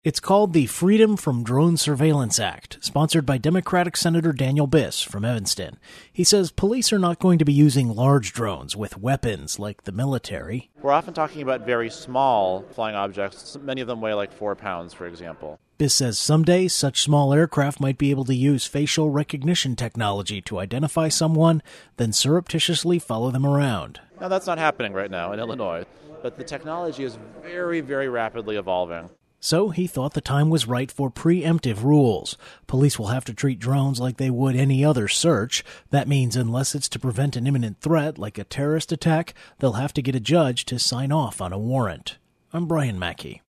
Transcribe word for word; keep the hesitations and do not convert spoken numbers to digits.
It's called the Freedom from Drone Surveillance Act, sponsored by Democratic Senator Daniel Biss from Evanston. He says police are not going to be using large drones with weapons like the military. We're often talking about very small flying objects. Many of them weigh like four pounds, for example. Biss says someday such small aircraft might be able to use facial recognition technology to identify someone, then surreptitiously follow them around. Now, that's not happening right now in Illinois, but the technology is very, very rapidly evolving. So he thought the time was right for preemptive rules. Police will have to treat drones like they would any other search. That means unless it's to prevent an imminent threat like a terrorist attack, they'll have to get a judge to sign off on a warrant. I'm Brian Mackey.